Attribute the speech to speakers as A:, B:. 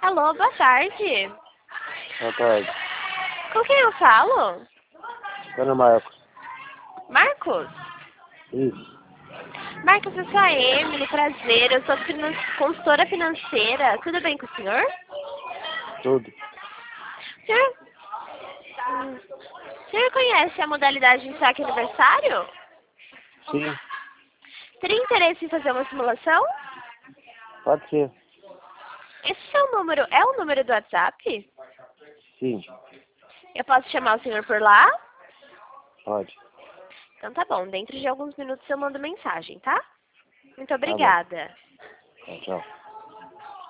A: Alô, boa tarde.
B: Boa tarde.
A: Com quem eu falo?
B: Ana Marcos.
A: Marcos?
B: Isso.
A: Marcos, eu sou a Emily, prazer. Eu sou consultora financeira. Tudo bem com o senhor?
B: Tudo.
A: Senhor, o senhor conhece a modalidade de saque aniversário?
B: Sim.
A: Teria interesse em fazer uma simulação?
B: Pode ser.
A: Esse seu número é o número do WhatsApp?
B: Sim.
A: Eu posso chamar o senhor por lá?
B: Pode.
A: Então tá bom, dentro de alguns minutos eu mando mensagem, tá? Muito
B: Tá bom.
A: obrigada.
B: Tchau.